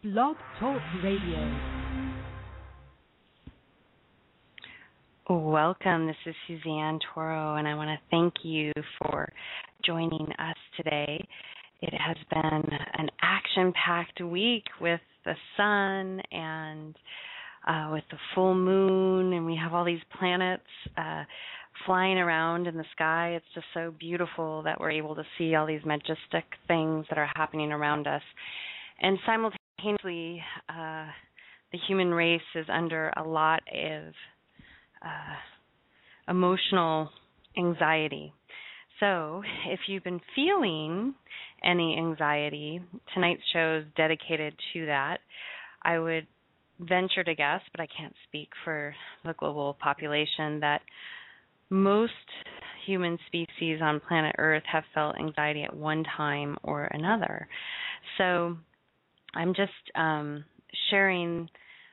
Blog Talk Radio. Welcome. This is Suzanne Toro, and I want to thank you for joining us today. It has been an action-packed week with the sun and with the full moon, and we have all these planets flying around in the sky. It's just so beautiful that we're able to see all these majestic things that are happening around us. And simultaneously, the human race is under a lot of emotional anxiety. So if you've been feeling any anxiety, tonight's show is dedicated to that. I would venture to guess, but I can't speak for the global population, that most human species on planet Earth have felt anxiety at one time or another. So I'm just sharing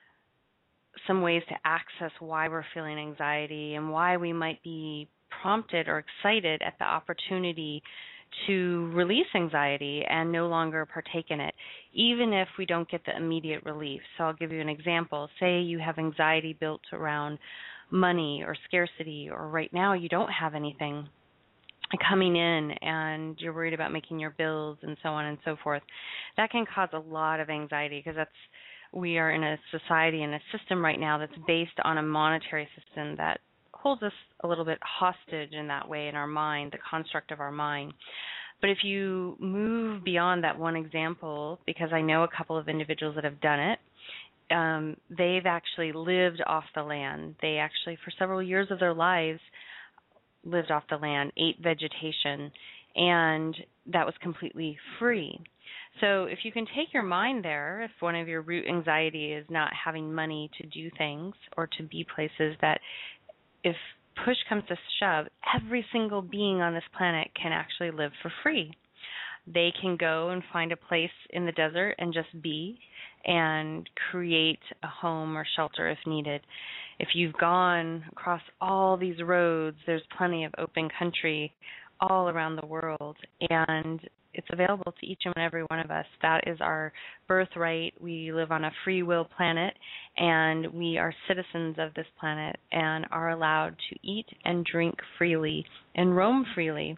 some ways to access why we're feeling anxiety and why we might be prompted or excited at the opportunity to release anxiety and no longer partake in it, even if we don't get the immediate relief. So I'll give you an example. Say you have anxiety built around money or scarcity, or right now you don't have anything coming in and you're worried about making your bills and so on and so forth. That can cause a lot of anxiety because we are in a society and a system right now that's based on a monetary system that holds us a little bit hostage in that way in our mind, the construct of our mind. But if you move beyond that one example, because I know a couple of individuals that have done it, they've actually lived off the land. They actually, for several years of their lives, lived off the land, ate vegetation, and that was completely free. So if you can take your mind there, if one of your root anxiety is not having money to do things or to be places, that if push comes to shove, every single being on this planet can actually live for free. They can go and find a place in the desert and just be and create a home or shelter if needed. If you've gone across all these roads, there's plenty of open country all around the world, and it's available to each and every one of us. That is our birthright. We live on a free will planet, and we are citizens of this planet and are allowed to eat and drink freely and roam freely.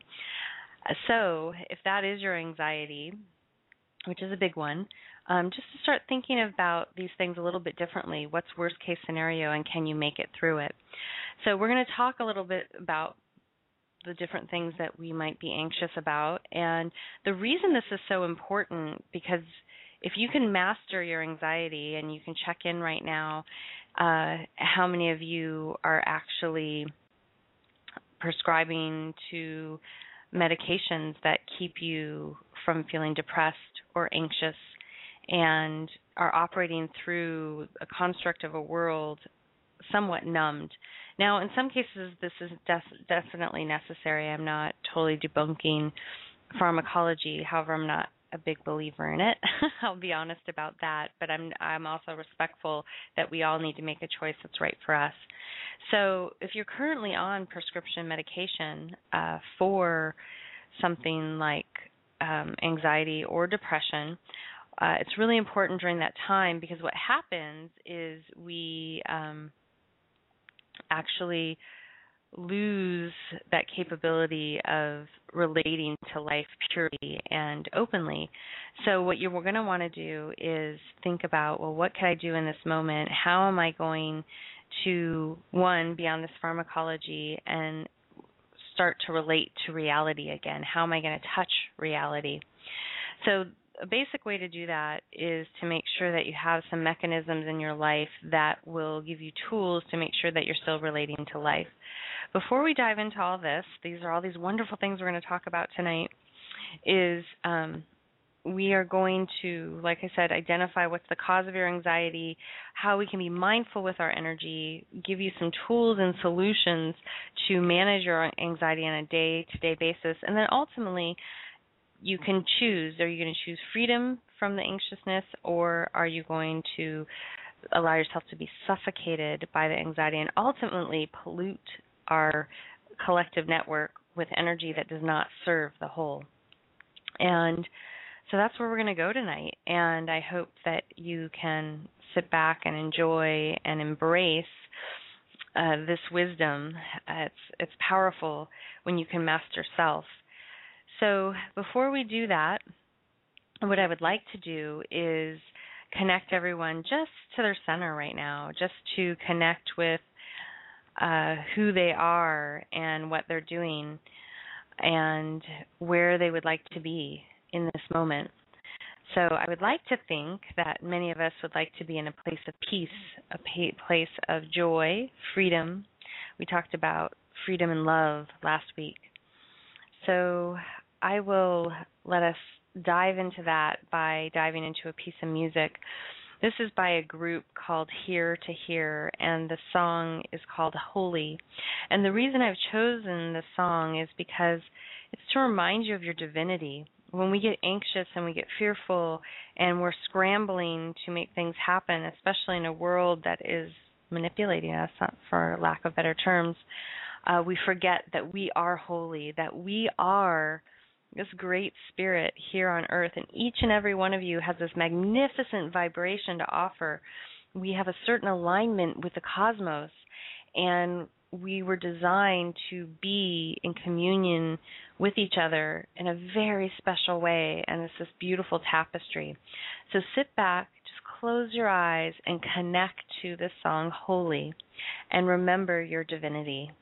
So if that is your anxiety, which is a big one, just to start thinking about these things a little bit differently. What's worst case scenario, and can you make it through it? So we're going to talk a little bit about the different things that we might be anxious about. And the reason this is so important, because if you can master your anxiety, and you can check in right now, how many of you are actually prescribing to medications that keep you from feeling depressed or anxious and are operating through a construct of a world somewhat numbed. Now, in some cases, this is definitely necessary. I'm not totally debunking pharmacology. However, I'm not a big believer in it. I'll be honest about that. But I'm also respectful that we all need to make a choice that's right for us. So if you're currently on prescription medication for something like anxiety or depression, it's really important during that time, because what happens is we actually lose that capability of relating to life purely and openly. So what you're going to want to do is think about, well, what can I do in this moment? How am I going to, one, be on this pharmacology and start to relate to reality again? How am I going to touch reality? So a basic way to do that is to make sure that you have some mechanisms in your life that will give you tools to make sure that you're still relating to life. Before we dive into all this, these are all these wonderful things we're going to talk about tonight, is we are going to, like I said, identify what's the cause of your anxiety, how we can be mindful with our energy, give you some tools and solutions to manage your anxiety on a day-to-day basis, and then ultimately you can choose. Are you going to choose freedom from the anxiousness, or are you going to allow yourself to be suffocated by the anxiety and ultimately pollute our collective network with energy that does not serve the whole? And So that's where we're going to go tonight. And I hope that you can sit back and enjoy and embrace this wisdom. It's powerful when you can master self. So before we do that, what I would like to do is connect everyone just to their center right now, just to connect with who they are and what they're doing and where they would like to be in this moment. So I would like to think that many of us would like to be in a place of peace, a place of joy, freedom. We talked about freedom and love last week. So I will let us dive into that by diving into a piece of music. This is by a group called Here to Hear, and the song is called Holy. And the reason I've chosen the song is because it's to remind you of your divinity. When we get anxious and we get fearful and we're scrambling to make things happen, especially in a world that is manipulating us, for lack of better terms, we forget that we are holy, that we are this great spirit here on earth, and each and every one of you has this magnificent vibration to offer. We have a certain alignment with the cosmos, and we were designed to be in communion with each other in a very special way, and it's this beautiful tapestry. So sit back, just close your eyes, and connect to this song, Holy, and remember your divinity.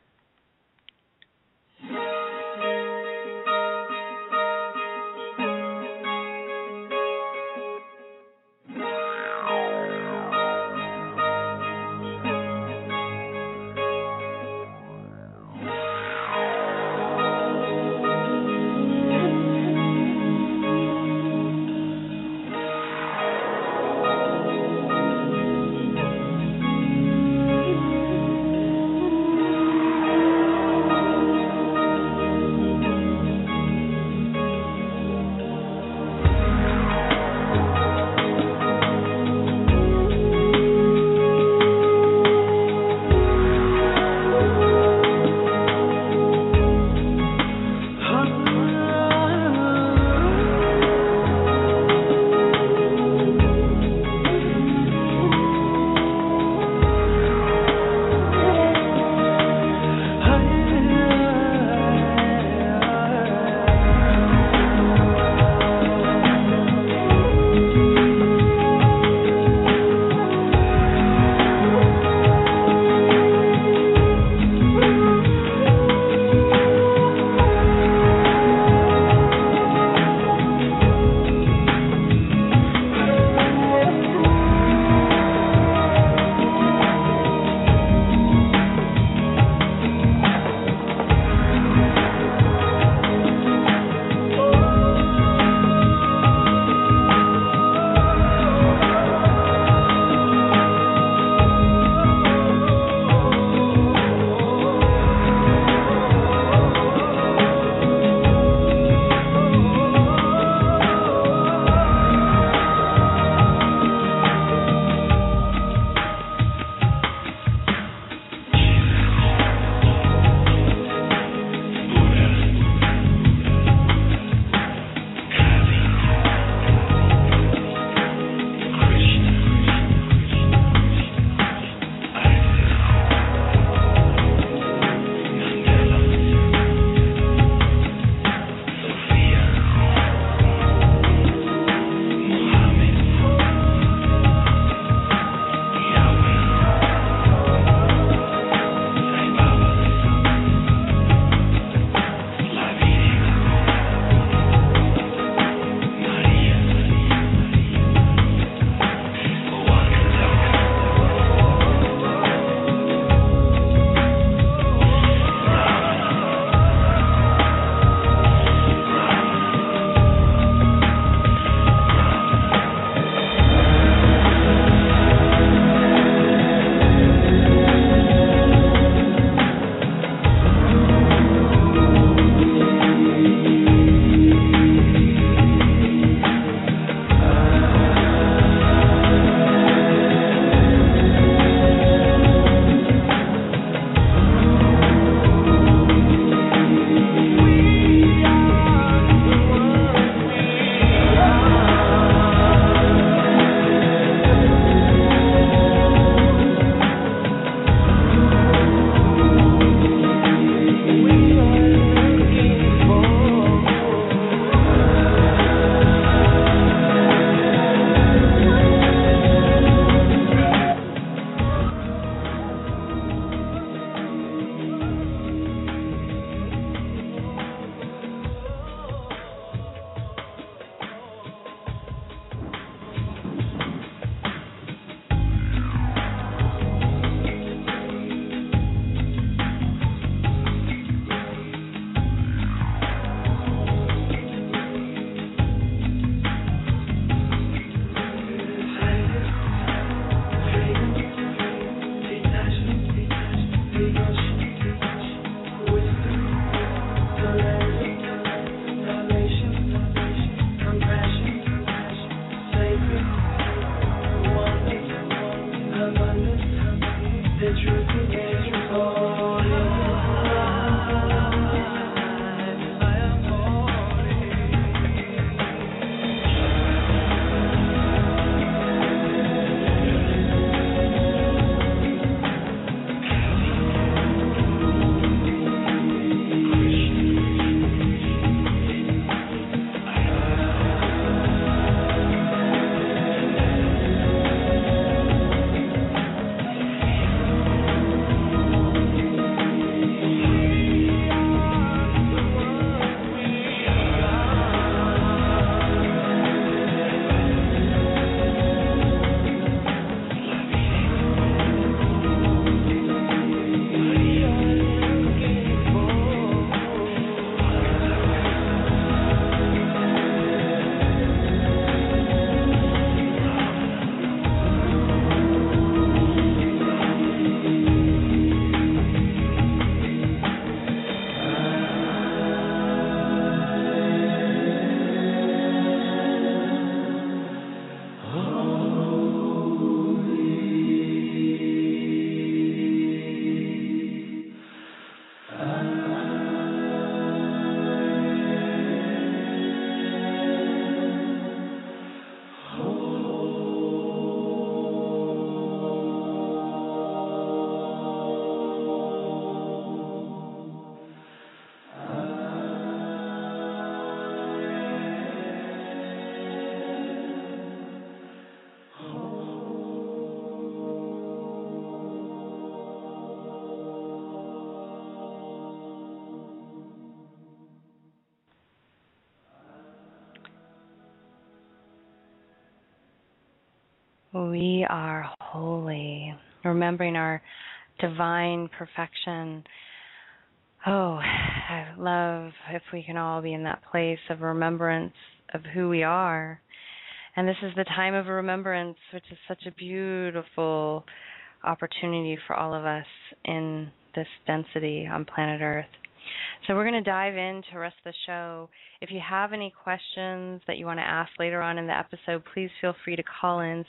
We are holy, remembering our divine perfection. Oh, I love if we can all be in that place of remembrance of who we are. And this is the time of remembrance, which is such a beautiful opportunity for all of us in this density on planet Earth. So we're going to dive into the rest of the show. If you have any questions that you want to ask later on in the episode, please feel free to call in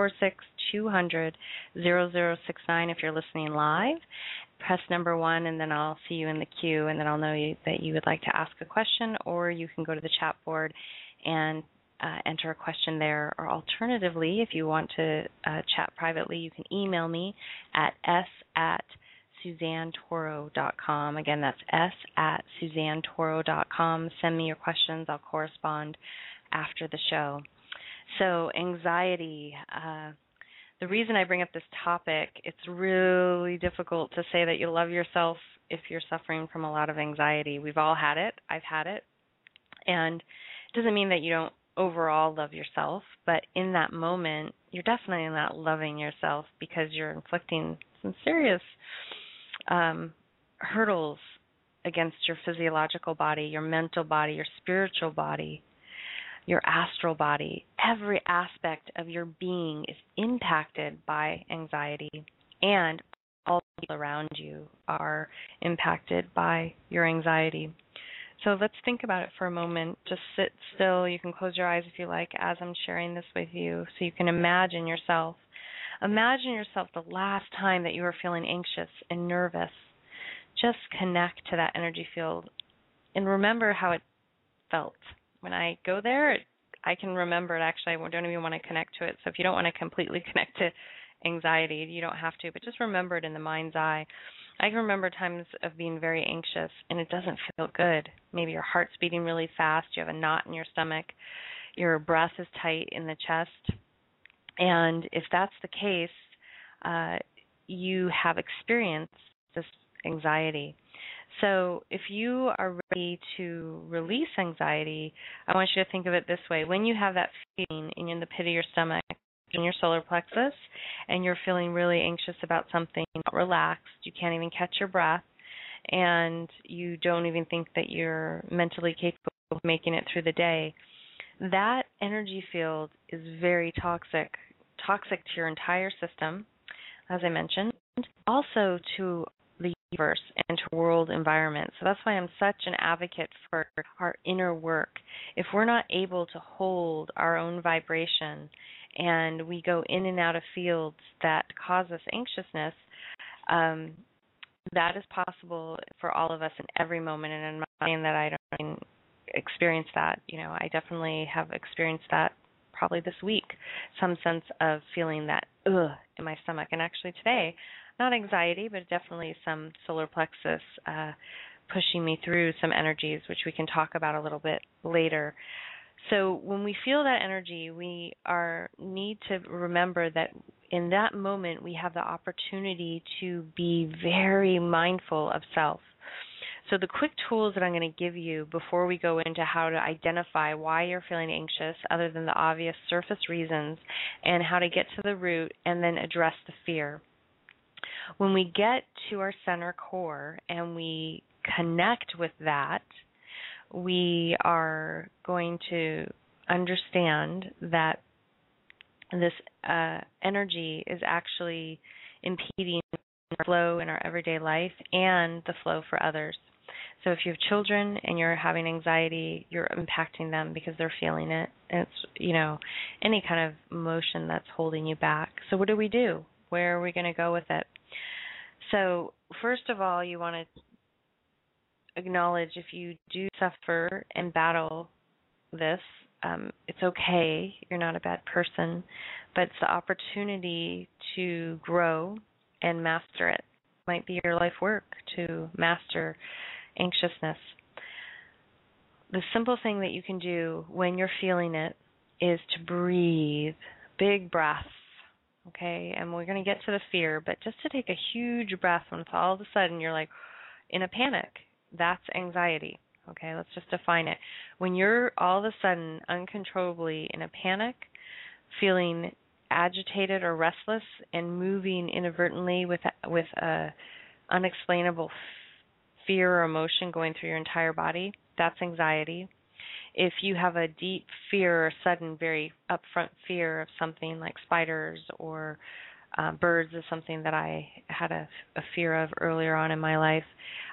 646-200-0069 if you're listening live. Press number 1 and then I'll see you in the queue, and then I'll know that you would like to ask a question, or you can go to the chat board and enter a question there. Or alternatively, if you want to chat privately, you can email me at s@SuzanneToro.com. Again, that's s@SuzanneToro.com. Send me your questions. I'll correspond after the show. So anxiety. The reason I bring up this topic, it's really difficult to say that you love yourself if you're suffering from a lot of anxiety. We've all had it. I've had it. And it doesn't mean that you don't overall love yourself, but in that moment, you're definitely not loving yourself because you're inflicting some serious hurdles against your physiological body, your mental body, your spiritual body, your astral body. Every aspect of your being is impacted by anxiety, and all people around you are impacted by your anxiety. So let's think about it for a moment. Just sit still. You can close your eyes if you like as I'm sharing this with you, so you can imagine yourself. Imagine yourself the last time that you were feeling anxious and nervous. Just connect to that energy field and remember how it felt. When I go there, I can remember it. Actually, I don't even want to connect to it. So if you don't want to completely connect to anxiety, you don't have to, but just remember it in the mind's eye. I can remember times of being very anxious and it doesn't feel good. Maybe your heart's beating really fast, you have a knot in your stomach, your breath is tight in the chest. And if that's the case, you have experienced this anxiety. So if you are ready to release anxiety, I want you to think of it this way. When you have that feeling in the pit of your stomach, in your solar plexus, and you're feeling really anxious about something, not relaxed, you can't even catch your breath, and you don't even think that you're mentally capable of making it through the day, that energy field is very toxic to your entire system, as I mentioned, also to the universe and to world environment. So that's why I'm such an advocate for our inner work. If we're not able to hold our own vibration and we go in and out of fields that cause us anxiousness, that is possible for all of us in every moment. And I'm not saying that I don't experience that. I definitely have experienced that probably this week, some sense of feeling that in my stomach. And actually today, not anxiety, but definitely some solar plexus pushing me through some energies, which we can talk about a little bit later. So when we feel that energy, we need to remember that in that moment we have the opportunity to be very mindful of self. So the quick tools that I'm going to give you before we go into how to identify why you're feeling anxious, other than the obvious surface reasons, and how to get to the root and then address the fear. When we get to our center core and we connect with that, we are going to understand that this energy is actually impeding our flow in our everyday life and the flow for others. So if you have children and you're having anxiety, you're impacting them because they're feeling it. It's, any kind of emotion that's holding you back. So what do we do? Where are we going to go with it? So first of all, you want to acknowledge if you do suffer and battle this, it's okay. You're not a bad person, but it's the opportunity to grow and master it. It might be your life work to master anxiousness. The simple thing that you can do when you're feeling it is to breathe, big breaths, okay? And we're going to get to the fear, but just to take a huge breath when it's all of a sudden you're like in a panic, that's anxiety, okay? Let's just define it. When you're all of a sudden uncontrollably in a panic, feeling agitated or restless and moving inadvertently with a unexplainable fear or emotion going through your entire body, that's anxiety. If you have a deep fear or sudden, very upfront fear of something like spiders or birds is something that I had a fear of earlier on in my life,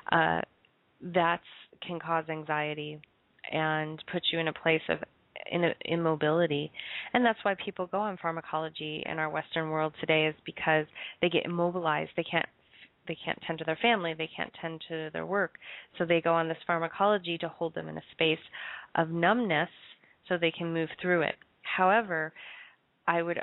that can cause anxiety and put you in a place of immobility. And that's why people go on pharmacology in our Western world today, is because they get immobilized. They can't tend to their family, they can't tend to their work. So they go on this pharmacology to hold them in a space of numbness so they can move through it. However, I would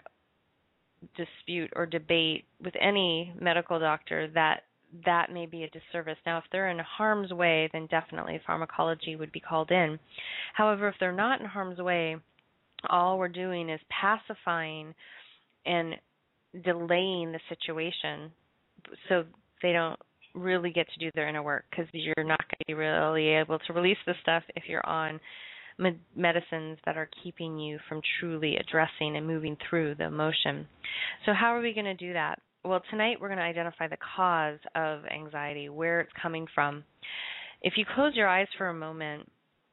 dispute or debate with any medical doctor that may be a disservice. Now, if they're in harm's way, then definitely pharmacology would be called in. However, if they're not in harm's way, all we're doing is pacifying and delaying the situation so they don't really get to do their inner work, because you're not going to be really able to release the stuff if you're on medicines that are keeping you from truly addressing and moving through the emotion. So how are we going to do that? Well, tonight we're going to identify the cause of anxiety, where it's coming from. If you close your eyes for a moment,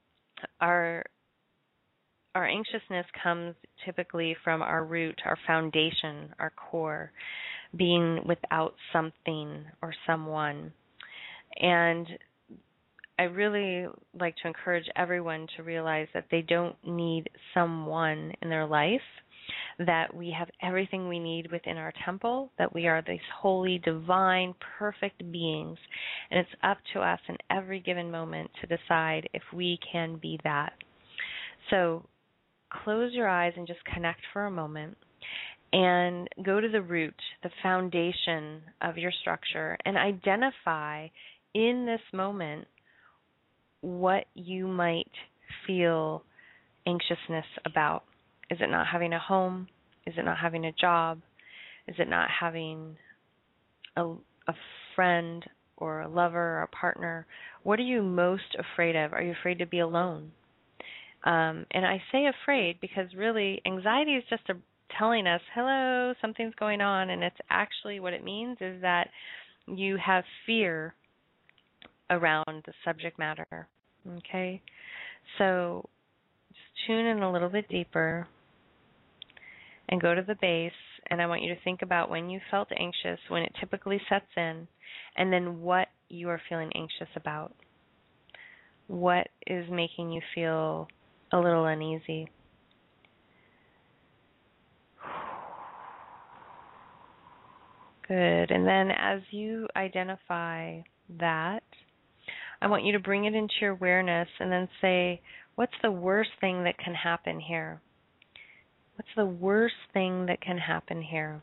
our anxiousness comes typically from our root, our foundation, our core, being without something or someone. And I really like to encourage everyone to realize that they don't need someone in their life, that we have everything we need within our temple, that we are these holy, divine, perfect beings, and it's up to us in every given moment to decide if we can be that. So close your eyes and just connect for a moment and go to the root, the foundation of your structure, and identify in this moment what you might feel anxiousness about. Is it not having a home? Is it not having a job? Is it not having a friend or a lover or a partner? What are you most afraid of? Are you afraid to be alone? And I say afraid because really anxiety is just telling us, hello, something's going on, and it's actually what it means is that you have fear around the subject matter. Okay? So just tune in a little bit deeper and go to the base, and I want you to think about when you felt anxious, when it typically sets in, and then what you are feeling anxious about. What is making you feel a little uneasy? Good. And then as you identify that, I want you to bring it into your awareness and then say, what's the worst thing that can happen here? What's the worst thing that can happen here?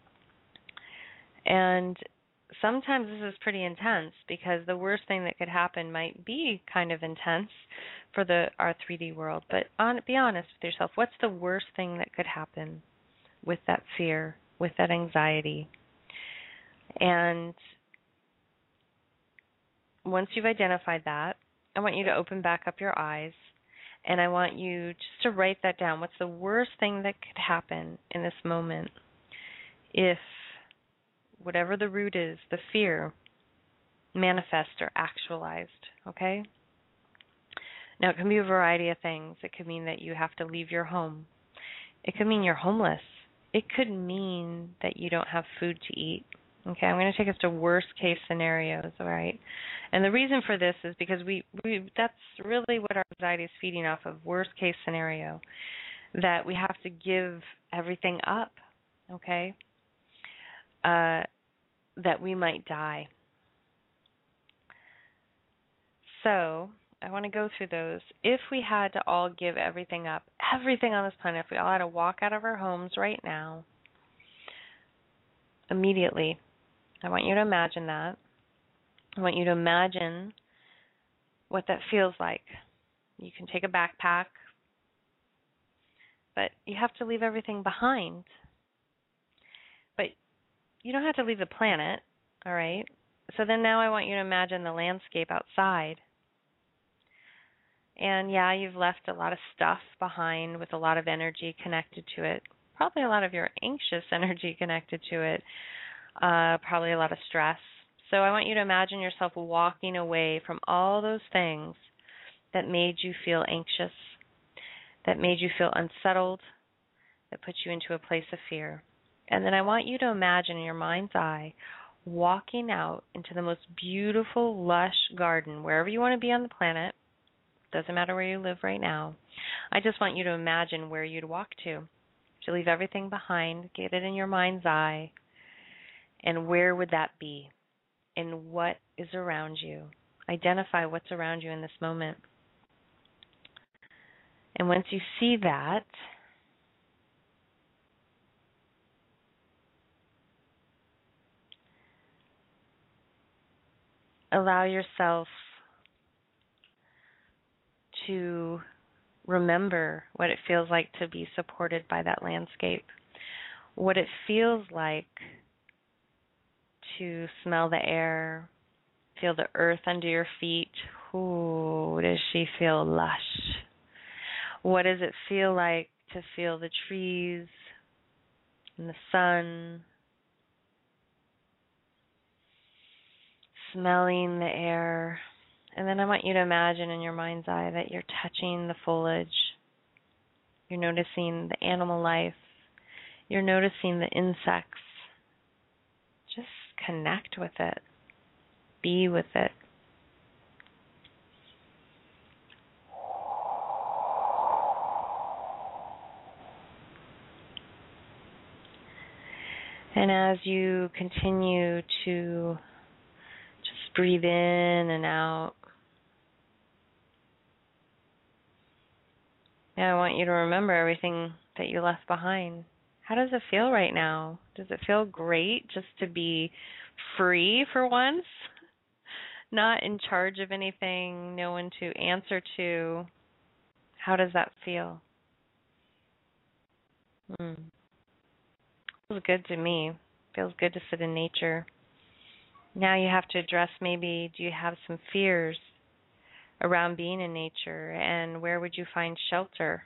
And sometimes this is pretty intense, because the worst thing that could happen might be kind of intense for our 3D world. But be honest with yourself. What's the worst thing that could happen with that fear, with that anxiety? And once you've identified that, I want you to open back up your eyes, and I want you just to write that down. What's the worst thing that could happen in this moment if whatever the root is, the fear, manifest or actualized, okay? Now, it can be a variety of things. It could mean that you have to leave your home. It could mean you're homeless. It could mean that you don't have food to eat. Okay, I'm going to take us to worst case scenarios, all right? And the reason for this is because we that's really what our anxiety is feeding off of, worst case scenario, that we have to give everything up, okay? That we might die. So I want to go through those. If we had to all give everything up, everything on this planet, if we all had to walk out of our homes right now, immediately, I want you to imagine that. I want you to imagine what that feels like. You can take a backpack, but you have to leave everything behind. But you don't have to leave the planet, all right? So then now I want you to imagine the landscape outside. And yeah, you've left a lot of stuff behind with a lot of energy connected to it. probably a lot of your anxious energy connected to it, probably a lot of stress. So I want you to imagine yourself walking away from all those things that made you feel anxious, that made you feel unsettled, that put you into a place of fear. And then I want you to imagine in your mind's eye walking out into the most beautiful, lush garden, wherever you want to be on the planet. Doesn't matter where you live right now. I just want you to imagine where you'd walk to leave everything behind, get it in your mind's eye, and where would that be? And what is around you? Identify what's around you in this moment. And once you see that, allow yourself to remember what it feels like to be supported by that landscape, what it feels like to smell the air, feel the earth under your feet. Ooh, does she feel lush? What does it feel like to feel the trees and the sun, smelling the air? And then I want you to imagine in your mind's eye that you're touching the foliage. You're noticing the animal life. You're noticing the insects. Just connect with it. Be with it. And as you continue to just breathe in and out, I want you to remember everything that you left behind. How does it feel right now? Does it feel great just to be free for once? Not in charge of anything, no one to answer to. How does that feel? Feels good to me. Feels good to sit in nature. Now you have to address, maybe, do you have some fears around being in nature, and where would you find shelter?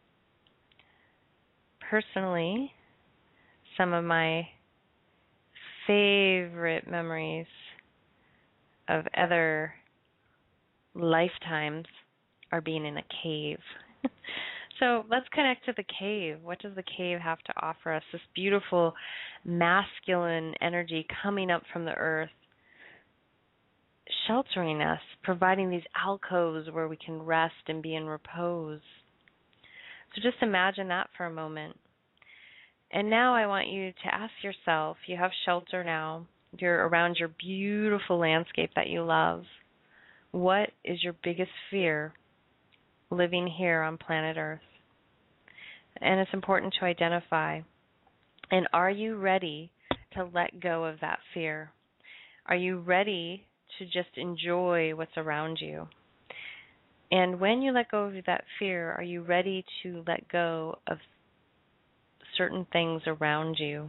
Personally, some of my favorite memories of other lifetimes are being in a cave. So let's connect to the cave. What does the cave have to offer us? This beautiful masculine energy coming up from the earth, sheltering us, providing these alcoves where we can rest and be in repose. So just imagine that for a moment. And now I want you to ask yourself, you have shelter now, you're around your beautiful landscape that you love. What is your biggest fear living here on planet Earth? And it's important to identify. And are you ready to let go of that fear? Are you ready to just enjoy what's around you? And when you let go of that fear, are you ready to let go of certain things around you?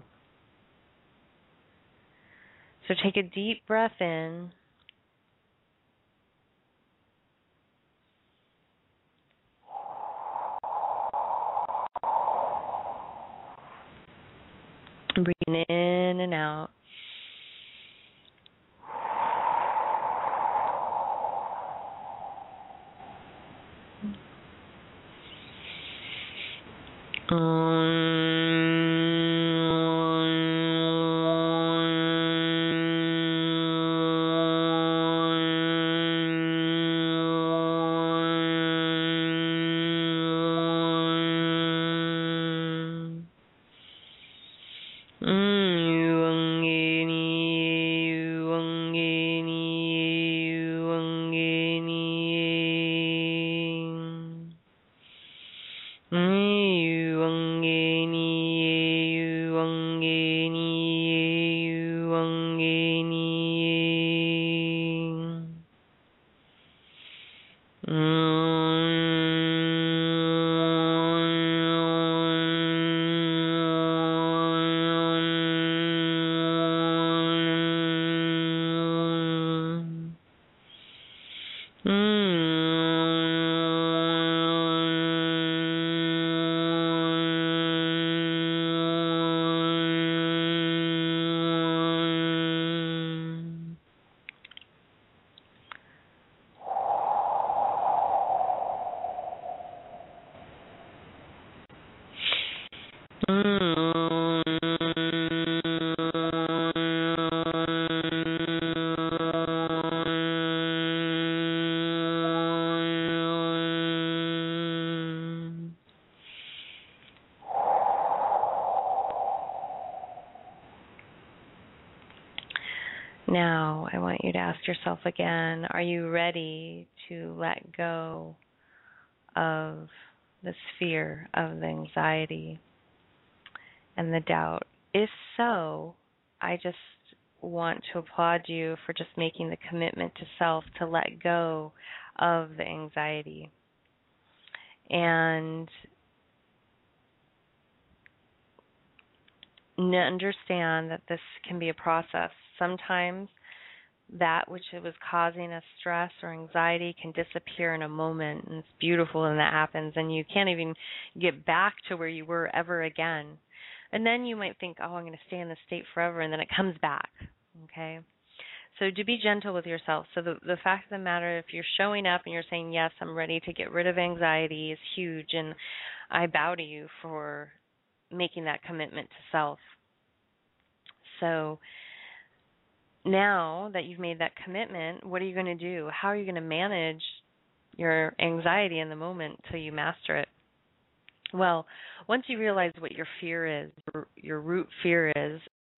So take a deep breath in. Breathing in and out. Now, I want you to ask yourself again, are you ready to let go of this fear, of the anxiety, and the doubt? If so, I just want to applaud you for just making the commitment to self to let go of the anxiety. And understand that this can be a process. Sometimes that which was causing us stress or anxiety can disappear in a moment, and it's beautiful when that happens, and you can't even get back to where you were ever again. And then you might think, oh, I'm going to stay in this state forever, and then it comes back, okay? So to be gentle with yourself. So the fact of the matter, if you're showing up and you're saying, yes, I'm ready to get rid of anxiety, is huge, and I bow to you for making that commitment to self. So now that you've made that commitment, what are you going to do? How are you going to manage your anxiety in the moment till you master it? Well, once you realize what your fear is, your root fear is,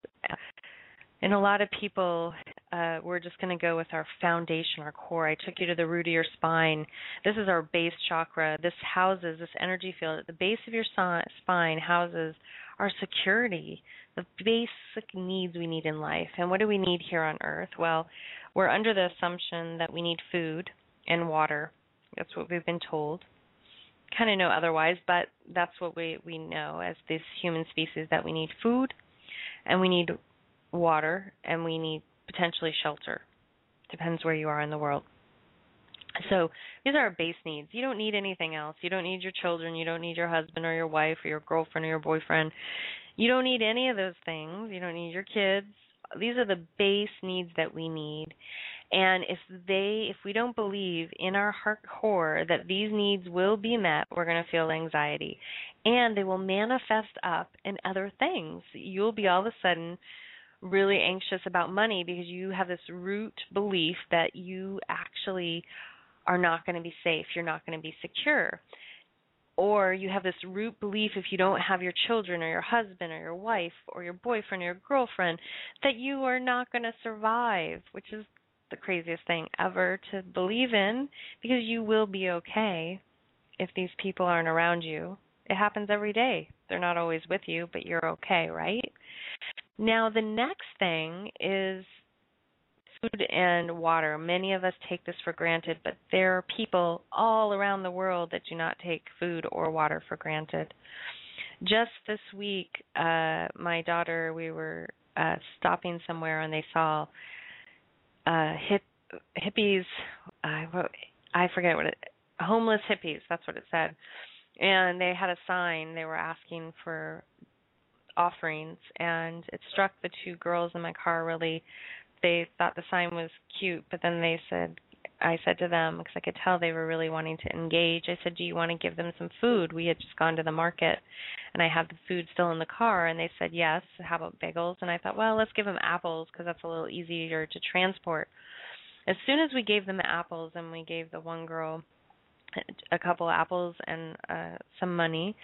and a lot of people, we're just going to go with our foundation, our core. I took you to the root of your spine. This is our base chakra. This houses, this energy field at the base of your spine houses our security, the basic needs we need in life. And what do we need here on Earth? Well, we're under the assumption that we need food and water. That's what we've been told. Kind of know otherwise, but that's what we know as this human species, that we need food and we need water and we need potentially shelter. Depends where you are in the world. So these are our base needs. You don't need anything else. You don't need your children. You don't need your husband or your wife or your girlfriend or your boyfriend. You don't need any of those things. You don't need your kids. These are the base needs that we need. And if we don't believe in our heart core that these needs will be met, we're going to feel anxiety. And they will manifest up in other things. You'll be all of a sudden really anxious about money because you have this root belief that you actually are not going to be safe, you're not going to be secure. Or you have this root belief, if you don't have your children or your husband or your wife or your boyfriend or your girlfriend, that you are not going to survive, which is the craziest thing ever to believe in, because you will be okay if these people aren't around you. It happens every day. They're not always with you, but you're okay, right? Now, the next thing is food and water. Many of us take this for granted, but there are people all around the world that do not take food or water for granted. Just this week, my daughter, we were stopping somewhere and they saw hippies, I forget what homeless hippies, that's what it said. And they had a sign, they were asking for offerings, and it struck the two girls in my car really. They thought the sign was cute, but then I said to them, because I could tell they were really wanting to engage, I said, do you want to give them some food? We had just gone to the market, and I had the food still in the car, and they said, yes, how about bagels? And I thought, well, let's give them apples, because that's a little easier to transport. As soon as we gave them the apples, and we gave the one girl a couple apples and some money,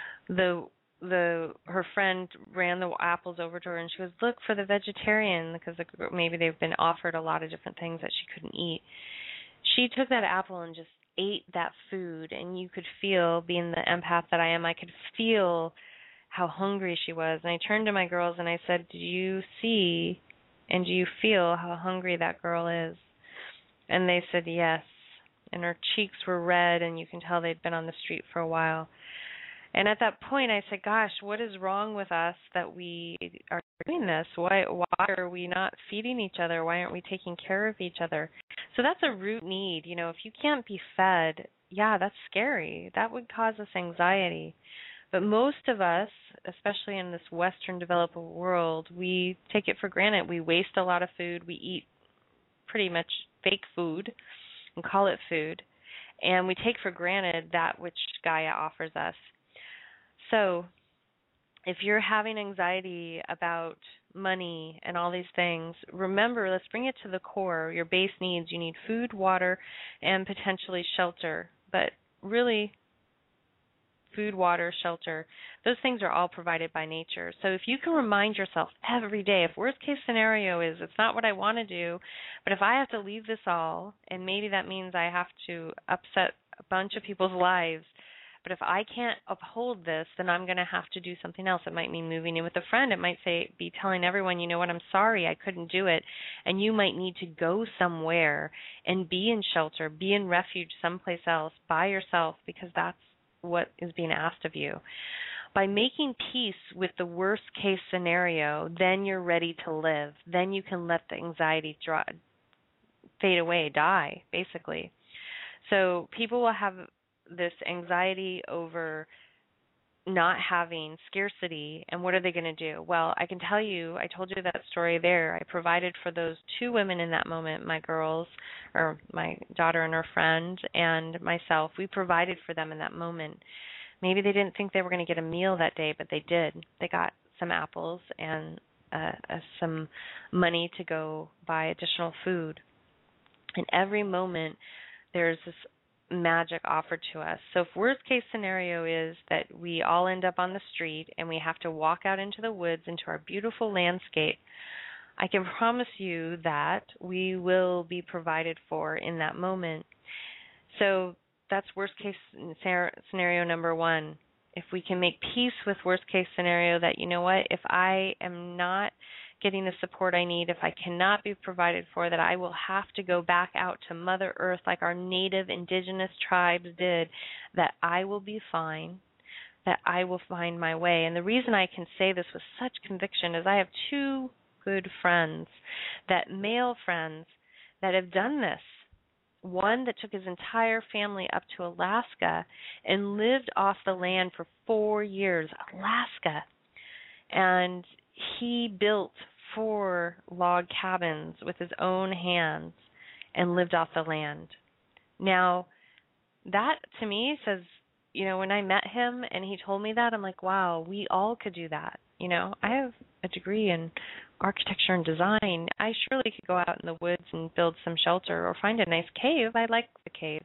her friend ran the apples over to her and she goes, look for the vegetarian, because maybe they've been offered a lot of different things that she couldn't eat. She took that apple and just ate that food, and you could feel, being the empath that I am, I could feel how hungry she was. And I turned to my girls and I said, do you see and do you feel how hungry that girl is? And they said yes. And her cheeks were red, and you can tell they'd been on the street for a while. And at that point, I said, gosh, what is wrong with us that we are doing this? Why are we not feeding each other? Why aren't we taking care of each other? So that's a root need. You know, if you can't be fed, yeah, that's scary. That would cause us anxiety. But most of us, especially in this Western developed world, we take it for granted. We waste a lot of food. We eat pretty much fake food and call it food. And we take for granted that which Gaia offers us. So if you're having anxiety about money and all these things, remember, let's bring it to the core. Your base needs, you need food, water, and potentially shelter. But really, food, water, shelter, those things are all provided by nature. So if you can remind yourself every day, if worst case scenario is it's not what I want to do, but if I have to leave this all, and maybe that means I have to upset a bunch of people's lives, but if I can't uphold this, then I'm going to have to do something else. It might mean moving in with a friend. It might be telling everyone, you know what, I'm sorry, I couldn't do it. And you might need to go somewhere and be in shelter, be in refuge someplace else by yourself, because that's what is being asked of you. By making peace with the worst case scenario, then you're ready to live. Then you can let the anxiety fade away, die, basically. So people will have this anxiety over not having scarcity, and what are they going to do? Well, I can tell you, I told you that story there. I provided for those two women in that moment, my girls, or my daughter and her friend, and myself. We provided for them in that moment. Maybe they didn't think they were going to get a meal that day, but they did. They got some apples and some money to go buy additional food. In every moment, there's this magic offered to us. So if worst case scenario is that we all end up on the street and we have to walk out into the woods, into our beautiful landscape, I can promise you that we will be provided for in that moment. So that's worst case scenario number one. If we can make peace with worst case scenario, that, you know what, if I am not getting the support I need, if I cannot be provided for, that I will have to go back out to Mother Earth like our native indigenous tribes did, that I will be fine, that I will find my way. And the reason I can say this with such conviction is I have two good friends, male friends, that have done this. One that took his entire family up to Alaska and lived off the land for 4 years, Alaska. And he built 4 log cabins with his own hands and lived off the land. Now, that to me says, you know, when I met him and he told me that, I'm like, wow, we all could do that. You know, I have a degree in architecture and design. I surely could go out in the woods and build some shelter or find a nice cave. I like the caves.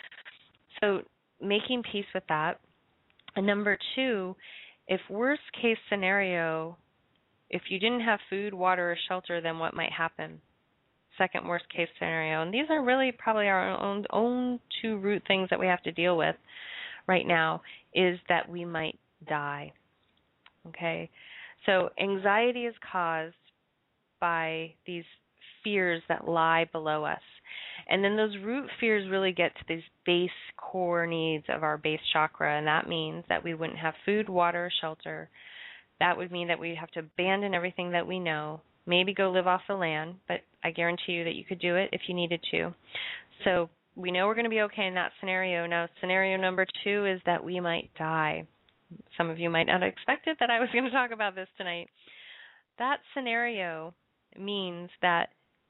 So making peace with that. And number 2, if worst case scenario, if you didn't have food, water, or shelter, then what might happen? Second worst case scenario. And these are really probably our own 2 root things that we have to deal with right now, is that we might die. Okay? So anxiety is caused by these fears that lie below us. And then those root fears really get to these base core needs of our base chakra, and that means that we wouldn't have food, water, or shelter. That would mean that we'd have to abandon everything that we know, maybe go live off the land, but I guarantee you that you could do it if you needed to. So we know we're going to be okay in that scenario. Now, scenario number 2 is that we might die. Some of you might not have expected that I was going to talk about this tonight. That scenario means that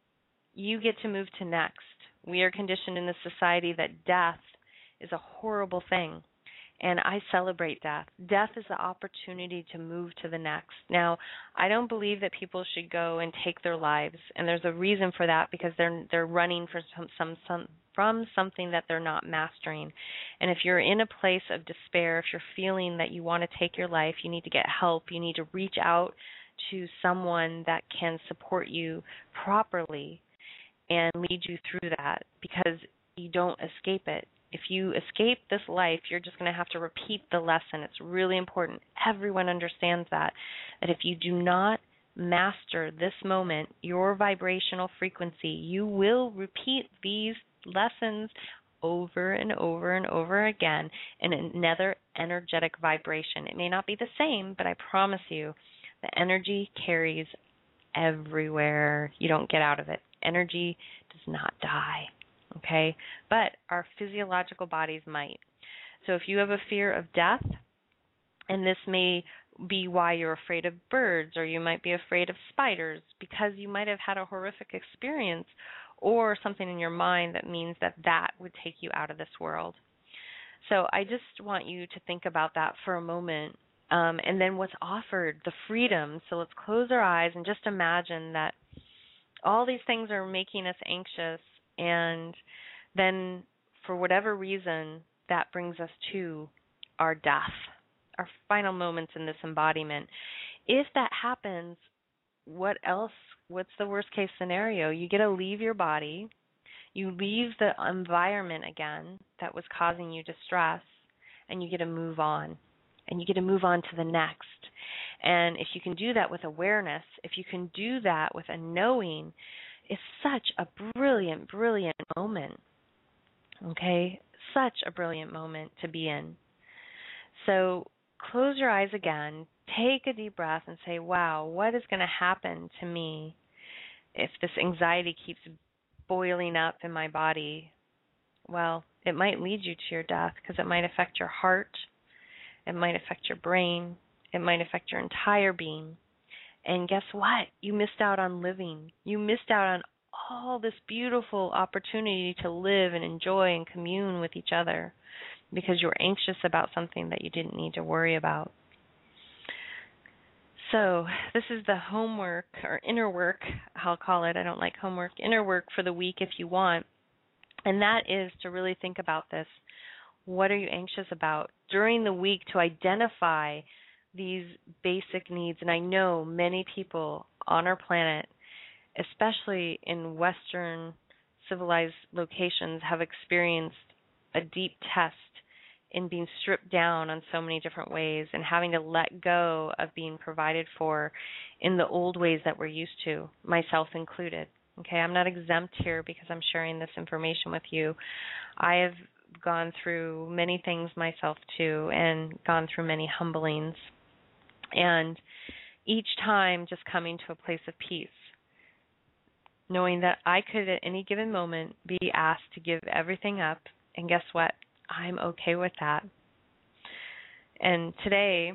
you get to move to next. We are conditioned in this society that death is a horrible thing, and I celebrate death. Death is the opportunity to move to the next. Now, I don't believe that people should go and take their lives, and there's a reason for that, because they're running for from something that they're not mastering. And if you're in a place of despair, if you're feeling that you want to take your life, you need to get help. You need to reach out to someone that can support you properly and lead you through that, because you don't escape it. If you escape this life, you're just going to have to repeat the lesson. It's really important. Everyone understands that if you do not master this moment, your vibrational frequency, you will repeat these lessons over and over and over again in another energetic vibration. It may not be the same, but I promise you, the energy carries everywhere. You don't get out of it. Energy does not die, okay? But our physiological bodies might. So if you have a fear of death, and this may be why you're afraid of birds, or you might be afraid of spiders, because you might have had a horrific experience or something in your mind that means that would take you out of this world. So I just want you to think about that for a moment. And then what's offered, the freedom. So let's close our eyes and just imagine that all these things are making us anxious, and then for whatever reason, that brings us to our death, our final moments in this embodiment. If that happens, what else? What's the worst case scenario? You get to leave your body, you leave the environment again that was causing you distress, and you get to move on. And you get to move on to the next. And if you can do that with awareness, if you can do that with a knowing, it's such a brilliant, brilliant moment. Okay? Such a brilliant moment to be in. So close your eyes again, take a deep breath, and say, wow, what is going to happen to me if this anxiety keeps boiling up in my body? Well, it might lead you to your death because it might affect your heart. It might affect your brain. It might affect your entire being. And guess what? You missed out on living. You missed out on all this beautiful opportunity to live and enjoy and commune with each other because you were anxious about something that you didn't need to worry about. So this is the homework or inner work, I'll call it. I don't like homework. Inner work for the week if you want. And that is to really think about this. What are you anxious about during the week, to identify these basic needs? And I know many people on our planet, especially in Western civilized locations, have experienced a deep test in being stripped down on so many different ways and having to let go of being provided for in the old ways that we're used to, myself included. Okay, I'm not exempt here because I'm sharing this information with you. I have gone through many things myself too, and gone through many humblings. And each time just coming to a place of peace, knowing that I could at any given moment be asked to give everything up, and guess what? I'm okay with that. And today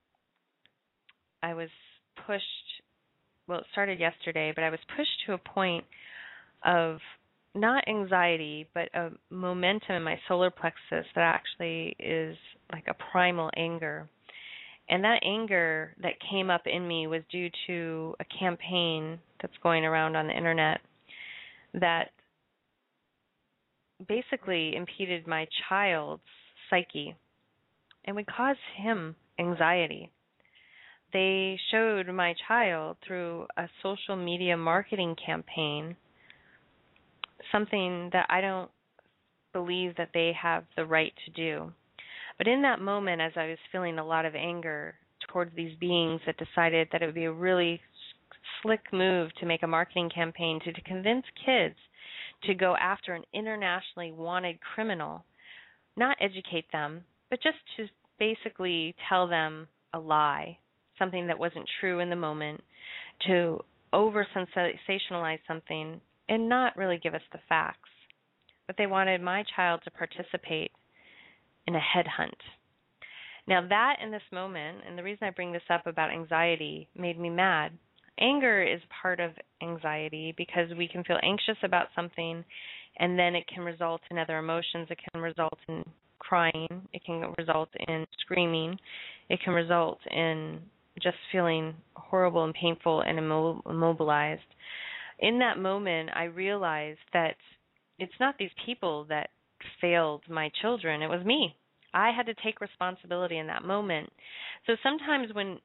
I was pushed, well, it started yesterday, but I was pushed to a point of not anxiety, but a momentum in my solar plexus that actually is like a primal anger. And that anger that came up in me was due to a campaign that's going around on the internet that basically impeded my child's psyche and would cause him anxiety. They showed my child through a social media marketing campaign something that I don't believe that they have the right to do. But in that moment, as I was feeling a lot of anger towards these beings that decided that it would be a really slick move to make a marketing campaign to convince kids to go after an internationally wanted criminal, not educate them, but just to basically tell them a lie, something that wasn't true in the moment, to over-sensationalize something and not really give us the facts. But they wanted my child to participate in a headhunt. Now that in this moment, and the reason I bring this up about anxiety made me mad. Anger is part of anxiety because we can feel anxious about something and then it can result in other emotions. It can result in crying. It can result in screaming. It can result in just feeling horrible and painful and immobilized. In that moment, I realized that it's not these people that failed my children. It was me. I had to take responsibility in that moment. So sometimes when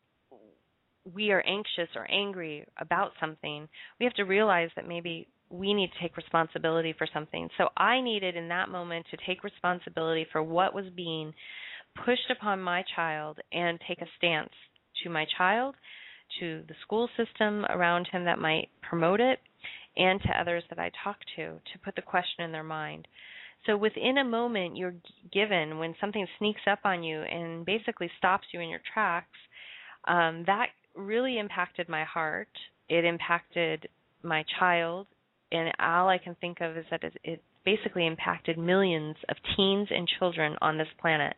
we are anxious or angry about something, we have to realize that maybe we need to take responsibility for something. So I needed in that moment to take responsibility for what was being pushed upon my child and take a stance to my child, to the school system around him that might promote it, and to others that I talk to put the question in their mind. So within a moment you're given, when something sneaks up on you and basically stops you in your tracks, that really impacted my heart. It impacted my child, and all I can think of is that it basically impacted millions of teens and children on this planet.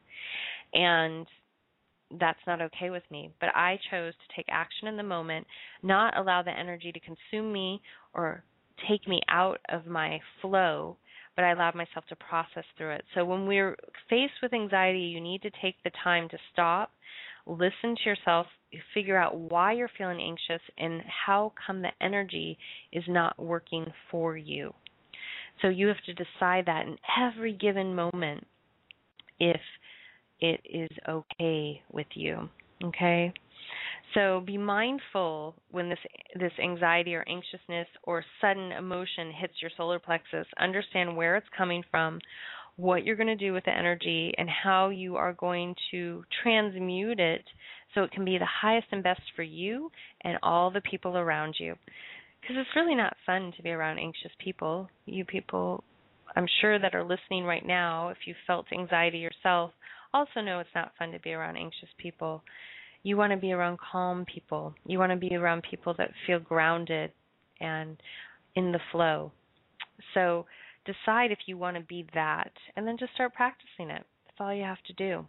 And that's not okay with me. But I chose to take action in the moment, not allow the energy to consume me or take me out of my flow, but I allowed myself to process through it. So when we're faced with anxiety, you need to take the time to stop, listen to yourself, figure out why you're feeling anxious and how come the energy is not working for you. So you have to decide that in every given moment if it is okay with you. Okay? So be mindful when this anxiety or anxiousness or sudden emotion hits your solar plexus. Understand where it's coming from, what you're going to do with the energy, and how you are going to transmute it so it can be the highest and best for you and all the people around you. Because it's really not fun to be around anxious people. You people, I'm sure, that are listening right now, if you felt anxiety yourself, also know it's not fun to be around anxious people. You want to be around calm people. You want to be around people that feel grounded and in the flow. So decide if you want to be that, and then just start practicing it. That's all you have to do.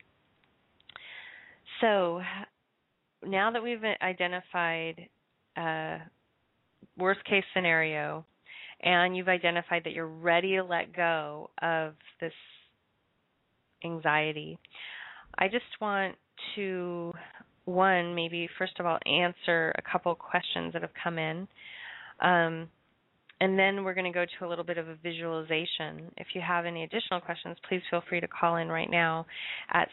So now that we've identified worst case scenario, and you've identified that you're ready to let go of this anxiety, I just want to, maybe first of all, answer a couple questions that have come in. And then we're going to go to a little bit of a visualization. If you have any additional questions, please feel free to call in right now at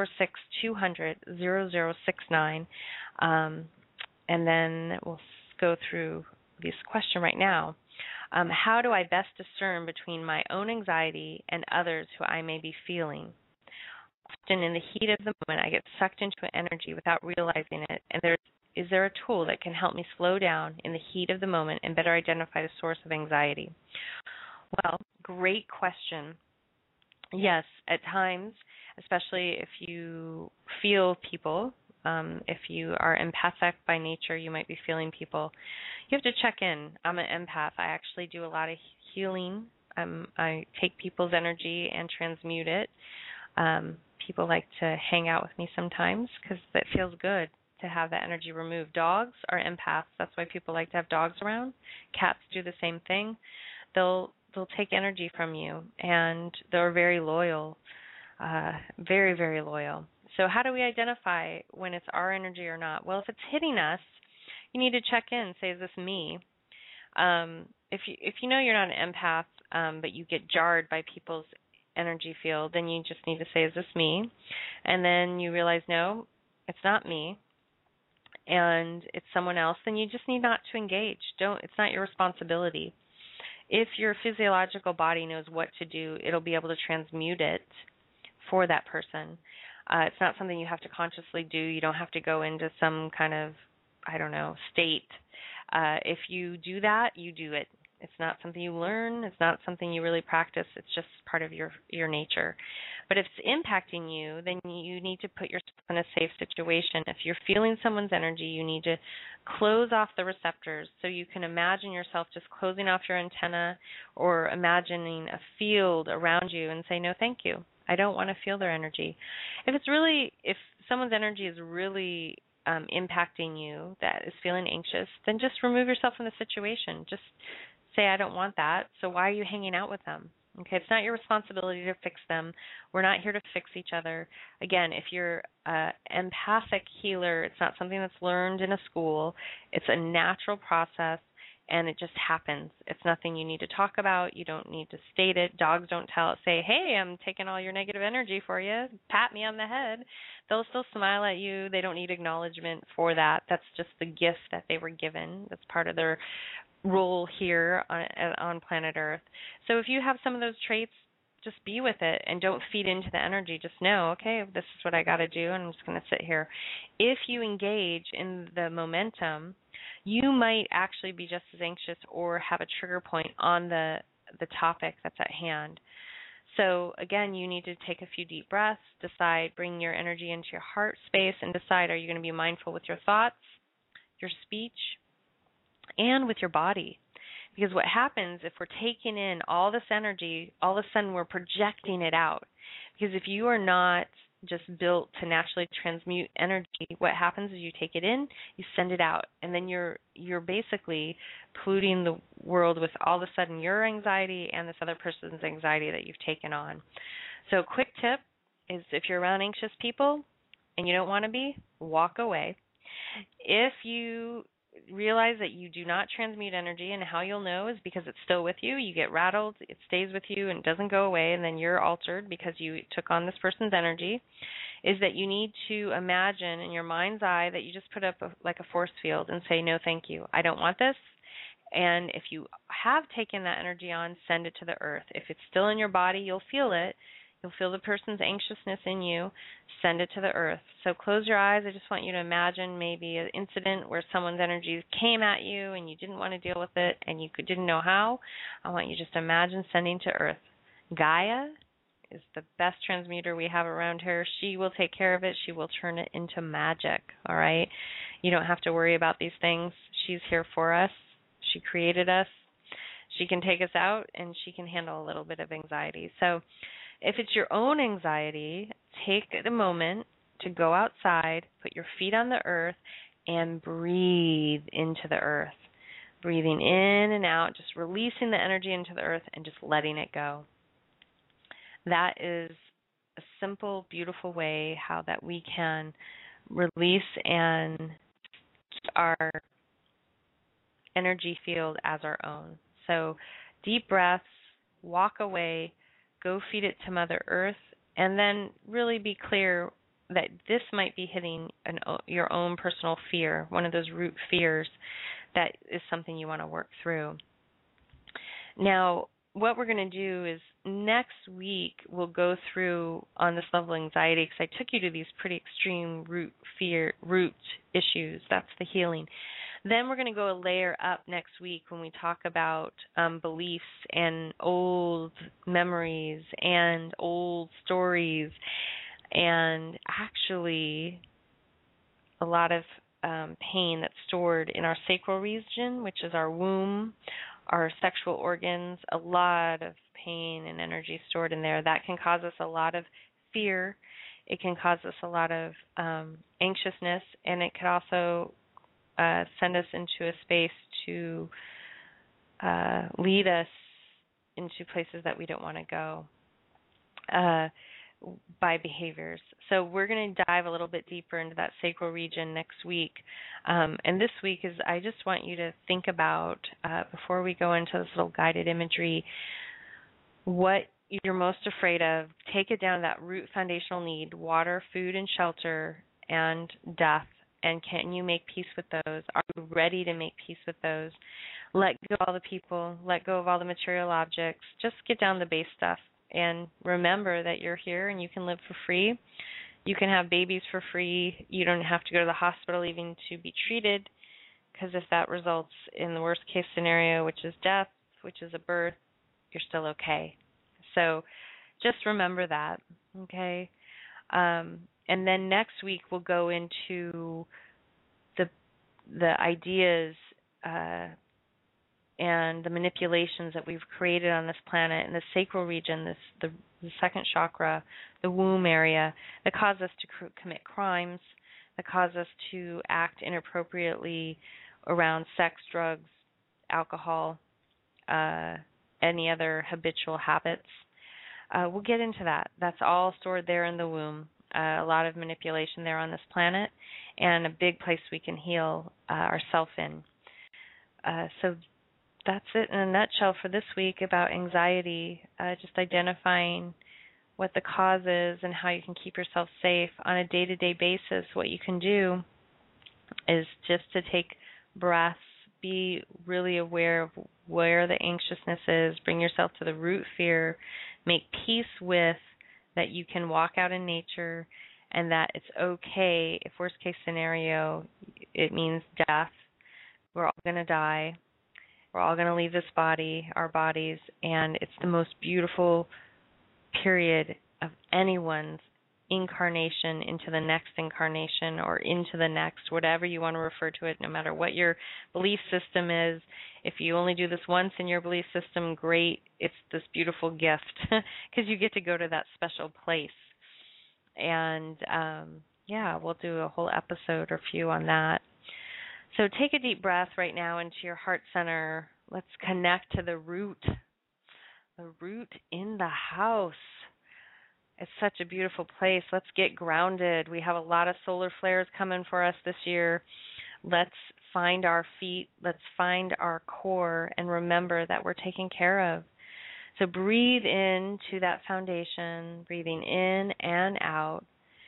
646-200-0069. And then we'll go through this question right now. How do I best discern between my own anxiety and others who I may be feeling? Often in the heat of the moment, I get sucked into an energy without realizing it, and is there a tool that can help me slow down in the heat of the moment and better identify the source of anxiety? Well, great question. Yes, at times, especially if you feel people, if you are empathic by nature, you might be feeling people. You have to check in. I'm an empath. I actually do a lot of healing. I take people's energy and transmute it. People like to hang out with me sometimes because it feels good to have that energy removed. Dogs are empaths. That's why people like to have dogs around. Cats do the same thing. They'll take energy from you, and they're very loyal, very, very loyal. So how do we identify when it's our energy or not? Well, if it's hitting us, you need to check in. Say, is this me? If you know you're not an empath, but you get jarred by people's energy field, then you just need to say, is this me? And then you realize, no, it's not me, and it's someone else, then you just need not to engage. It's not your responsibility. If your physiological body knows what to do, it'll be able to transmute it for that person. It's not something you have to consciously do. You don't have to go into some kind of, state. If you do that, you do it. It's not something you learn. It's not something you really practice. It's just part of your nature. But if it's impacting you, then you need to put yourself in a safe situation. If you're feeling someone's energy, you need to close off the receptors. So you can imagine yourself just closing off your antenna or imagining a field around you and say, no, thank you. I don't want to feel their energy. If someone's energy is really impacting you, that is feeling anxious, then just remove yourself from the situation. Just say, I don't want that, so why are you hanging out with them? Okay, it's not your responsibility to fix them. We're not here to fix each other. Again, if you're an empathic healer, it's not something that's learned in a school. It's a natural process, and it just happens. It's nothing you need to talk about. You don't need to state it. Dogs don't say, hey, I'm taking all your negative energy for you. Pat me on the head. They'll still smile at you. They don't need acknowledgement for that. That's just the gift that they were given. That's part of their role here on planet Earth. So if you have some of those traits, just be with it and don't feed into the energy. Just know, okay, this is what I got to do, and I'm just going to sit here. If you engage in the momentum, you might actually be just as anxious or have a trigger point on the topic that's at hand. So again, you need to take a few deep breaths, decide, bring your energy into your heart space, and decide, are you going to be mindful with your thoughts, your speech, and with your body? Because what happens if we're taking in all this energy, all of a sudden we're projecting it out. Because if you are not just built to naturally transmute energy, what happens is you take it in, you send it out, and then you're basically polluting the world with all of a sudden your anxiety and this other person's anxiety that you've taken on. So a quick tip is, if you're around anxious people, and you don't want to be, walk away. If you realize that you do not transmute energy, and how you'll know is because it's still with you, you get rattled, it stays with you and it doesn't go away, and then you're altered because you took on this person's energy, is that you need to imagine in your mind's eye that you just put up like a force field and say, no, thank you. I don't want this. And if you have taken that energy on, send it to the earth. If it's still in your body, you'll feel it. You'll feel the person's anxiousness in you. Send it to the earth. So close your eyes. I just want you to imagine maybe an incident where someone's energy came at you and you didn't want to deal with it and you didn't know how. I want you just to imagine sending to earth. Gaia is the best transmuter we have around here. She will take care of it. She will turn it into magic, all right? You don't have to worry about these things. She's here for us. She created us. She can take us out, and she can handle a little bit of anxiety. So if it's your own anxiety, take the moment to go outside, put your feet on the earth, and breathe into the earth. Breathing in and out, just releasing the energy into the earth and just letting it go. That is a simple, beautiful way how that we can release and our energy field as our own. So deep breaths, walk away, go feed it to Mother Earth, and then really be clear that this might be hitting your own personal fear, one of those root fears that is something you want to work through. Now, what we're going to do is next week we'll go through on this level of anxiety, because I took you to these pretty extreme root issues. That's the healing. Then we're going to go a layer up next week when we talk about beliefs and old memories and old stories, and actually a lot of pain that's stored in our sacral region, which is our womb, our sexual organs, a lot of pain and energy stored in there. That can cause us a lot of fear. It can cause us a lot of anxiousness, and it could also send us into a space to lead us into places that we don't want to go by behaviors. So we're going to dive a little bit deeper into that sacral region next week. And this week is I just want you to think about, before we go into this little guided imagery, what you're most afraid of. Take it down to that root foundational need: water, food, and shelter, and death. And can you make peace with those? Are you ready to make peace with those? Let go of all the people. Let go of all the material objects. Just get down to the base stuff. And remember that you're here and you can live for free. You can have babies for free. You don't have to go to the hospital even to be treated, because if that results in the worst case scenario, which is death, which is a birth, you're still okay. So just remember that, okay? And then next week we'll go into the ideas and the manipulations that we've created on this planet in the sacral region, the second chakra, the womb area, that cause us to commit crimes, that cause us to act inappropriately around sex, drugs, alcohol, any other habitual habits. We'll get into that. That's all stored there in the womb. A lot of manipulation there on this planet, and a big place we can heal ourselves in. So that's it in a nutshell for this week about anxiety, just identifying what the cause is and how you can keep yourself safe on a day-to-day basis. What you can do is just to take breaths, be really aware of where the anxiousness is, bring yourself to the root fear, make peace with that you can walk out in nature, and that it's okay if worst case scenario it means death. We're all going to die. We're all going to leave this body, our bodies, and it's the most beautiful period of anyone's incarnation into the next incarnation or into the next, whatever you want to refer to it, no matter what your belief system is. If you only do this once in your belief system, great. It's this beautiful gift because you get to go to that special place. And, we'll do a whole episode or few on that. So take a deep breath right now into your heart center. Let's connect to the root in the house. It's such a beautiful place. Let's get grounded. We have a lot of solar flares coming for us this year. Let's find our feet. Let's find our core and remember that we're taken care of. So breathe into that foundation, breathing in and out.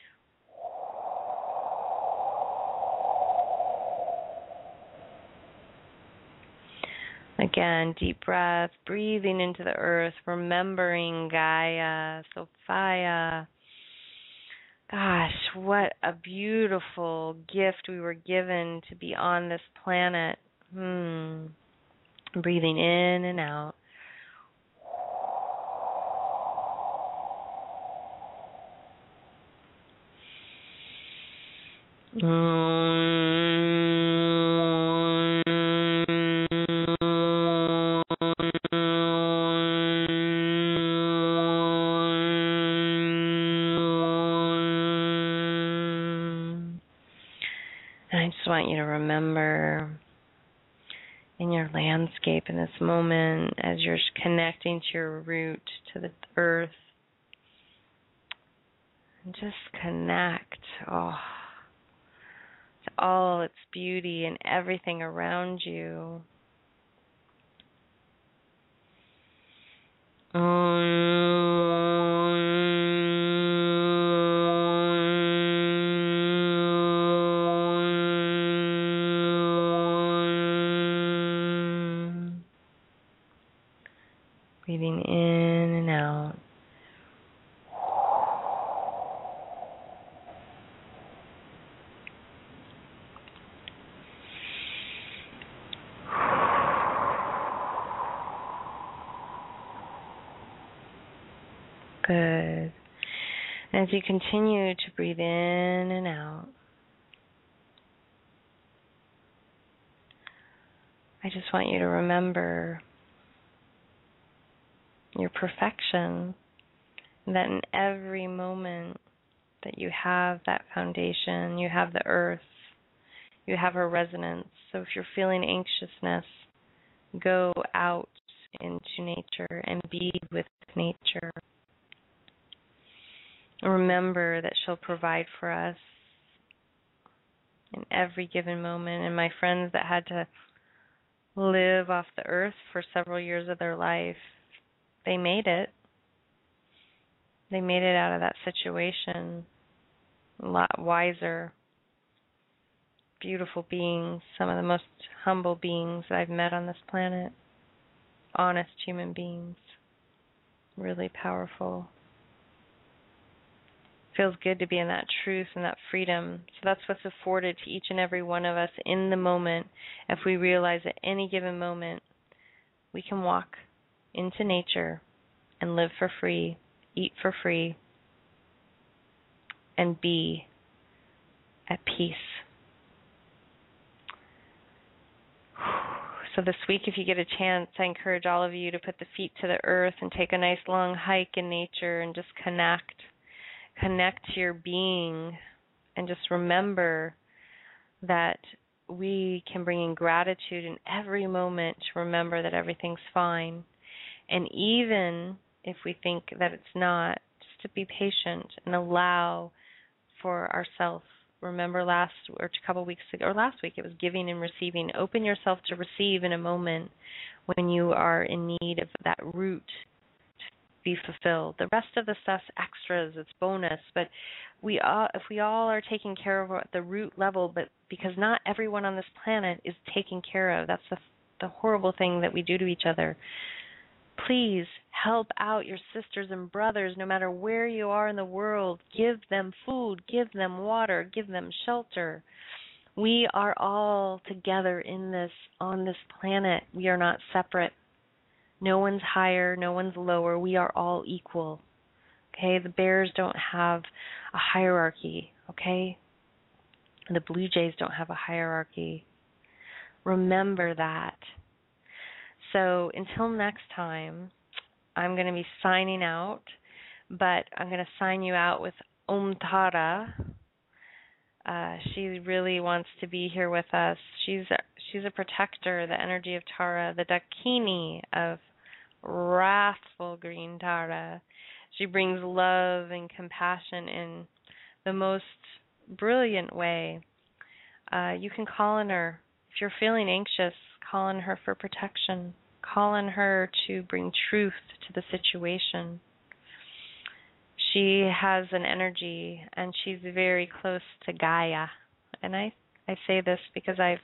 Again, deep breath, breathing into the earth, remembering Gaia, Sophia. Gosh, what a beautiful gift we were given to be on this planet. Breathing in and out. And I just want you to remember in your landscape in this moment as you're connecting to your root, to the earth, and just connect to all its beauty and everything around you. Breathing in and out. Good. As you continue to breathe in and out, I just want you to remember your perfection, that in every moment that you have that foundation, you have the earth, you have a resonance. So if you're feeling anxiousness, go out into nature and be with nature. Remember that she'll provide for us in every given moment. And my friends that had to live off the earth for several years of their life, they made it. They made it out of that situation a lot wiser, beautiful beings, some of the most humble beings that I've met on this planet, honest human beings, really powerful. Feels good to be in that truth and that freedom. So that's what's afforded to each and every one of us in the moment. If we realize at any given moment we can walk into nature and live for free, eat for free, and be at peace. So this week, if you get a chance, I encourage all of you to put the feet to the earth and take a nice long hike in nature and just connect to your being, and just remember that we can bring in gratitude in every moment to remember that everything's fine. And even if we think that it's not, just to be patient and allow for ourselves. Remember last week it was giving and receiving. Open yourself to receive in a moment when you are in need of that root be fulfilled. The rest of the stuff's extras, it's bonus, but if we all are taking care of at the root level, but because not everyone on this planet is taken care of, that's the horrible thing that we do to each other. Please help out your sisters and brothers no matter where you are in the world. Give them food, give them water, give them shelter. We are all together in this, on this planet. We are not separate. No one's higher, no one's lower. We are all equal. Okay? The bears don't have a hierarchy. Okay? The blue jays don't have a hierarchy. Remember that. So until next time, I'm going to be signing out, but I'm going to sign you out with Om Tara. She really wants to be here with us. She's a protector, the energy of Tara, the Dakini of wrathful green Tara. She brings love and compassion in the most brilliant way. You can call on her. If you're feeling anxious, call on her for protection. Call on her to bring truth to the situation. She has an energy, and she's very close to Gaia. And I say this because I've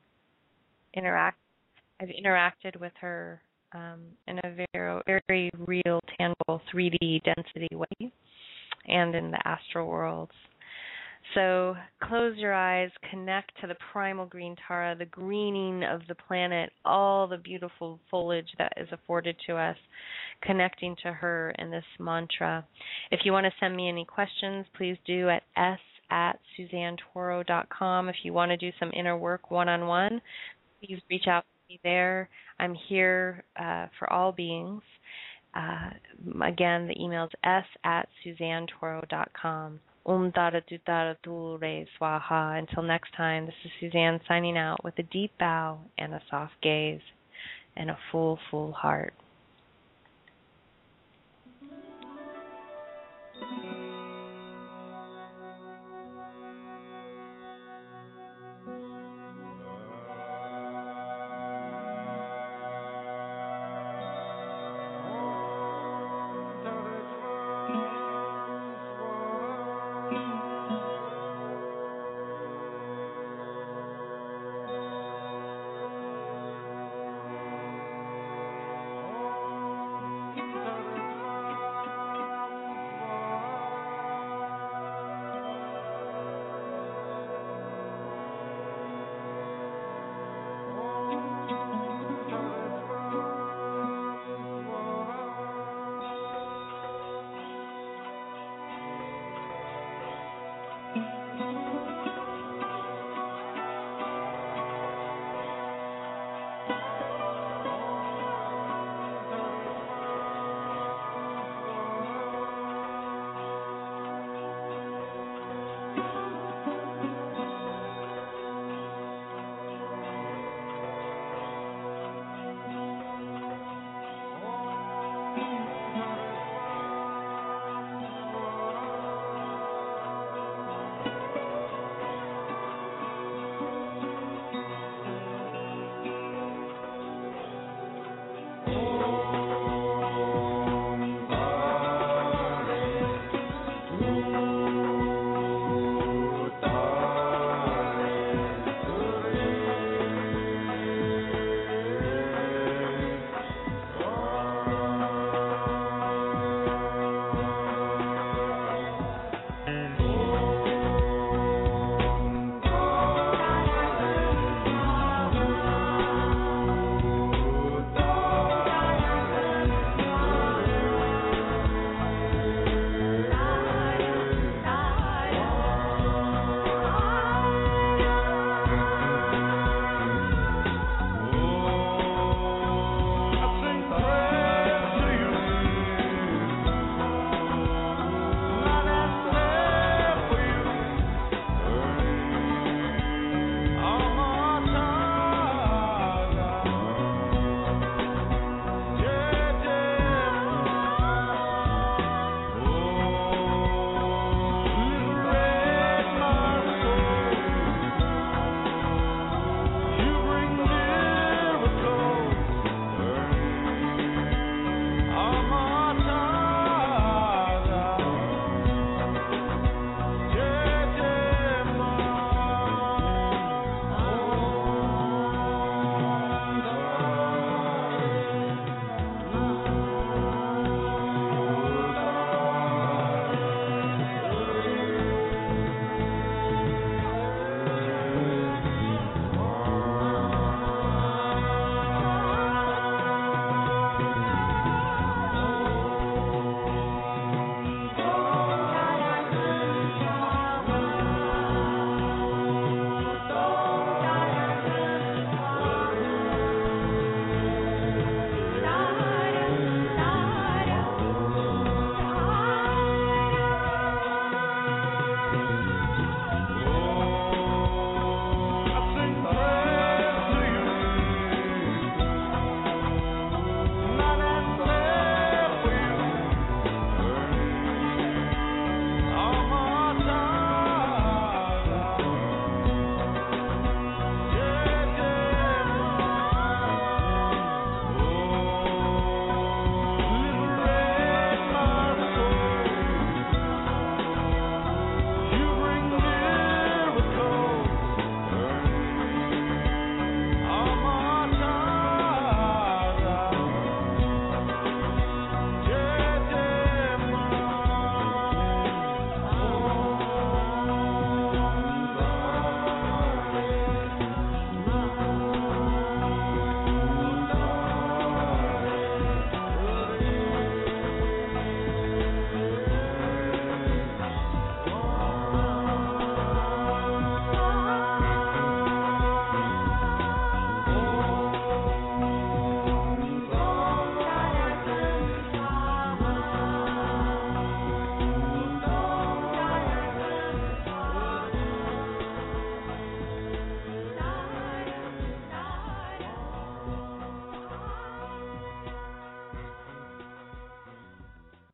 interacted with her in a very real, tangible, 3D density way, and in the astral worlds. So close your eyes, connect to the primal green Tara, the greening of the planet, all the beautiful foliage that is afforded to us, connecting to her in this mantra. If you want to send me any questions, please do at s@suzannetoro.com. If you want to do some inner work one-on-one, please reach out to me there. I'm here for all beings. Again, the email is s@suzannetoro.com. Tara Tutara Ture Swaha. Until next time, this is Suzanne signing out with a deep bow and a soft gaze and a full heart.